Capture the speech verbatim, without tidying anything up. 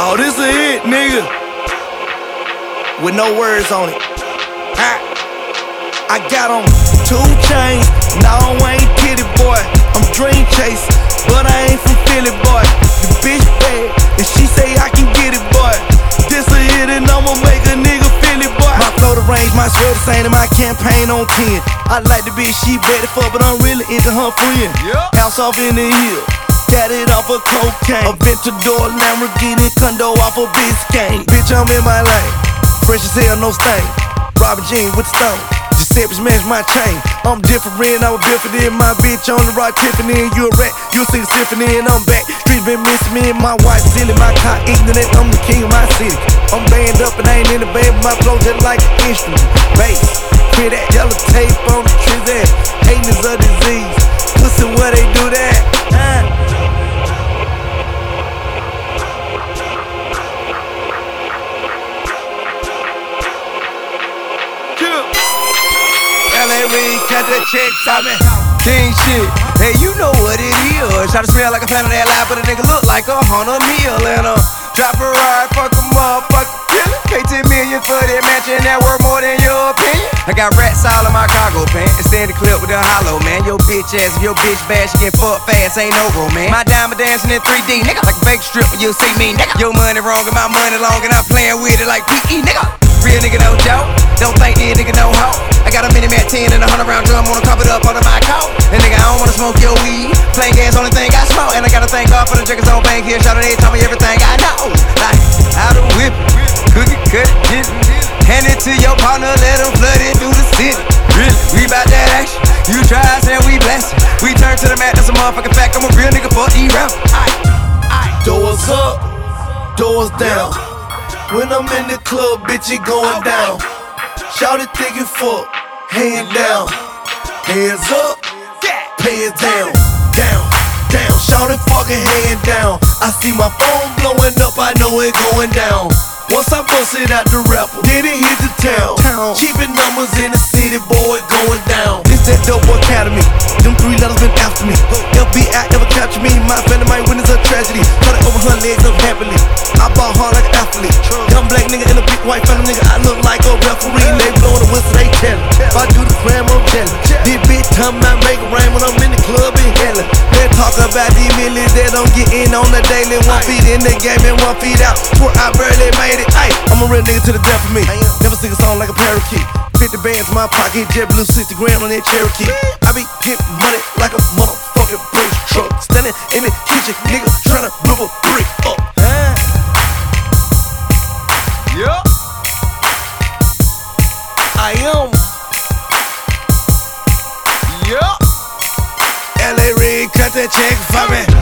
Oh, this a hit, nigga. With no words on it. Ha. I got on two chains. No, I ain't kitty boy. I'm dream chasing, but I ain't from Philly, boy. The bitch bad, and she say I can get it, boy. This a hit and I'ma make a nigga feel it, boy. My flow the range, my swear the same, and my campaign on ten. I like the bitch she better fuck, but I'm really into her friend. Yep. House off in the hill, got it off of cocaine. A Ventador, Lamborghini, condo off of Biscayne. Bitch, I'm in my lane, fresh as hell, no stain. Robin Jean with the stone, Giuseppe smash my chain. I'm different, I was different in my bitch on the rock Tiffany. You a rat, you see the symphony, and I'm back. Streets been missing me and my wife silly. My car ignorant, I'm the king of my city. I'm banned up and I ain't in the band, but my flow just like an instrument. Bass, hear that yellow tape on the trees, that hating is a disease. Pussy, where they do that? Uh. L A Reid, cut that check, Tommy. King shit, hey, you know what it is. Try to smell like a pound of that lie, but a nigga look like a hundred mil. And uh, drop a ride, fuck a motherfucker, killer. Pay ten million for that mansion, that worth more than your opinion. I got rats all in my cargo pants, extend the clip with the hollow, man. Your bitch ass, if your bitch bad, she get fucked fast, ain't no romance. My diamond dancing in three D, nigga, like a fake strip, you'll see me, nigga. Your money wrong and my money long, and I'm playing with it like P E, nigga. Real nigga no joke, don't think this nigga no hoe. I got a mini Mac ten and a hundred round drum, wanna cup it up under my coat. And nigga, I don't wanna smoke your weed, plain gas, only thing I smoke. And I gotta thank God for the drinkers on bank here, shout out, they tell me everything I know. Like, how to whip it, cook it, cut it, get it, hand it to your partner, let him flood it through the city. Really, we bout that action, you try us and we bless it. We turn to the mat, that's a motherfucking fact, I'm a real nigga for E-rap. Doors up, doors down. When I'm in the club, bitch, it going down. Shout it, think it fuck, hand down. Hands up, pay it down. Down, down, shout it, fucking hand down. I see my phone blowing up, I know it going down. Once I bust it out the rapper, then it hit the town. Cheapin' numbers in the city, boy, going down. This that dope academy, them three letters been after me. F B I ever capture me, my family might witness a tragedy. Cut it over her legs up happily, I ball hard like an athlete. Young black nigga in a big white family nigga, I look like a referee. They blowin' the whistle, they tellin'. If I do the crime, I'm jealous. This bitch tell me I make it rain when I'm in the club in hellin'. They talk about these millions that don't get in on the daily. One feet in the game and one feet out. Swear I barely made it. Ay, I'm a real nigga to the death of me. Never sing a song like a parakeet. fifty bands in my pocket, jet blue sixty grand on that Cherokee. I be getting money like a motherfucking brick truck. Standing in the kitchen, nigga, tryna move a brick up. Yeah. I am. Yeah. L A Reid, cut that check for me.